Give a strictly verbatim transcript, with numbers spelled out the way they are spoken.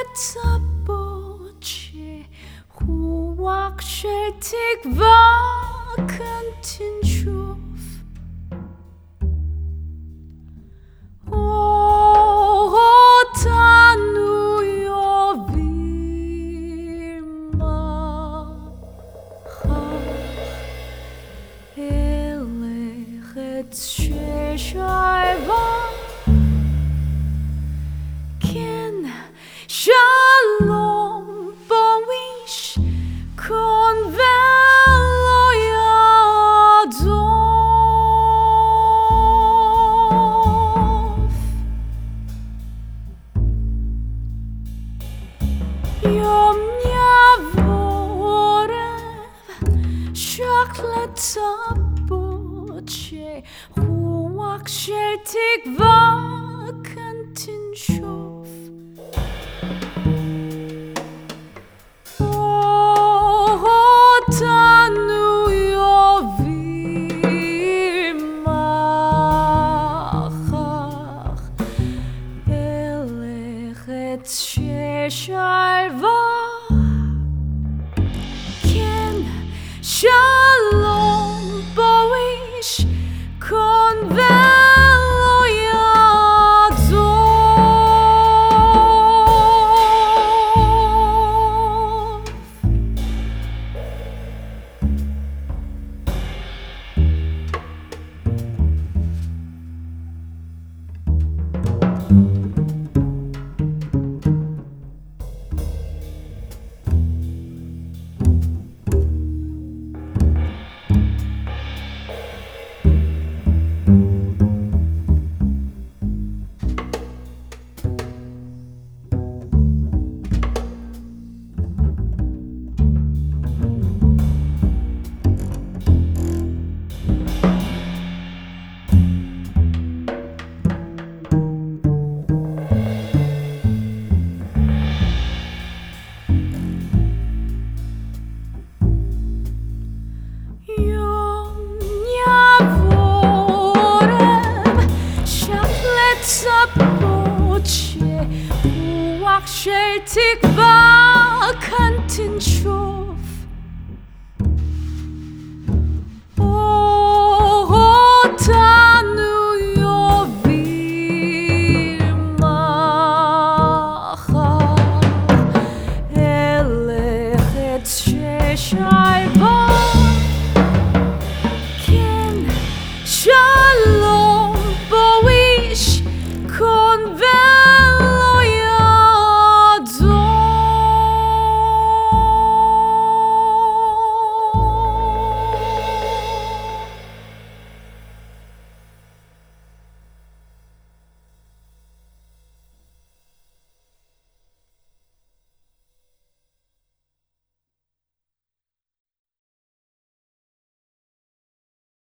צפות שרוח של תקווה כאן תנשוף אור אותנו יוביל מחר אל ארץ של שלווה כן שלום בו איש כאן ולא יעזוב יום יבוא ערב שק לצפות שרוח של תקווה כאן תנשוף אור אותנו יוביל מחר אל ארץ של שלווה כן שלום בו איש כאן ולא יעזוב צפות שרוח של תקווה